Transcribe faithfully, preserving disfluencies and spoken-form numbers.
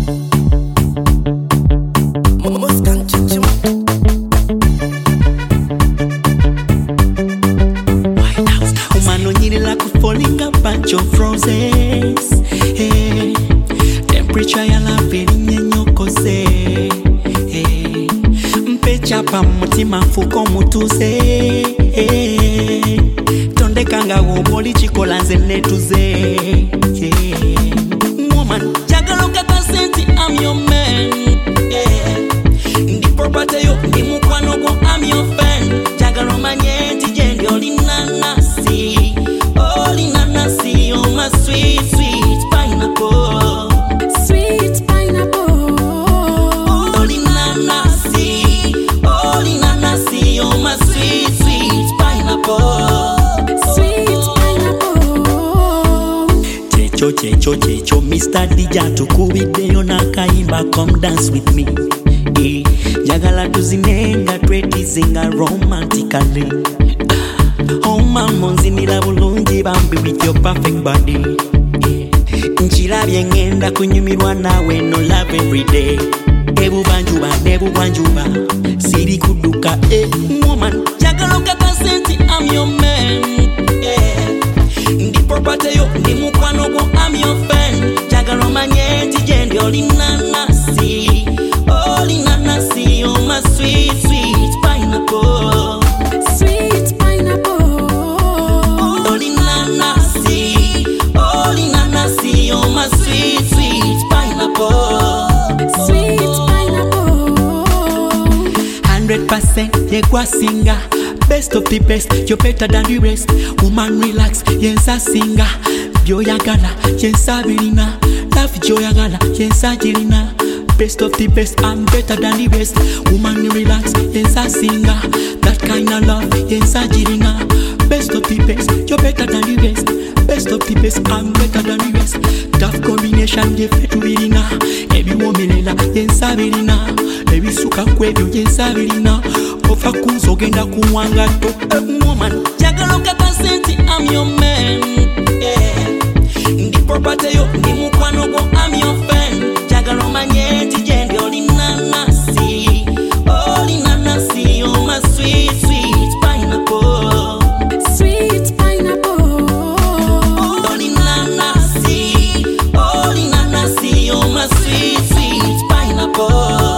Falling a bunch of roses. Hey, temperature ya la feeling nyokose. Hey, mpecha pa mutima fuko mutuze. Hey, tonde kanga woboli chikolanze netuze. Hey, woman, jagalo kata senti, I'm your man. Hey, ndi property yo, ndi mukwano go, I'm your fan. Jagalo manyenti jendi olinana si. Oh my sweet, sweet pineapple. Sweet pineapple. Oh linanasi, oh linanasi. Oh my sweet, sweet pineapple. Sweet pineapple. Checho, checho, checho, Mister Dija tukubiddeyo nakaimba, come dance with me. Eh, jagala tuzinenga twetizinga romantically. Oh mama nzinira bulungi bambi with your perfect body. Nchirabye ngenda kunyumirwa nawe, no love every day. Ebu banjuba, ebu banjuba, siri kuduka. Eh, woman, jagalo kata senti, I'm your man. Eh, ndi property yo, ndi mukwano go, I'm your fan. Jagalo manyenti jendi olinanasi, olinanasi. Oh my sweet, sweet pineapple. Sweet pineapple. Oh my sweet, sweet pineapple. Sweet pineapple. Hundred percent yegwa singer. Best of the best, you're better than the rest. Woman relax, yensa singer. Byo yagala, yensa birina. Love jo yagala, yensa jirina. Best of the best, I'm better than the best. Woman relax, yensa singer. That kind of love, yensa jirina. Best of the best, you're better than the best. Best of the best, I'm better than the rest. Tough combination, je fetu virina. Ebi womelela, yensa virina. Ebi suka kwebyo, yensa virina. Ofa kuzo genda kuwanga to. Uh, woman, jagalo kata senti, I'm your man. Yeah. Ndi property yo, ndi mukwano go, I'm your fan. Jagalo manyenti jendi olinanasi, olinanasi. Oh my sweet, sweet pineapple. Sweet pineapple. Oh my sweet, sweet pineapple.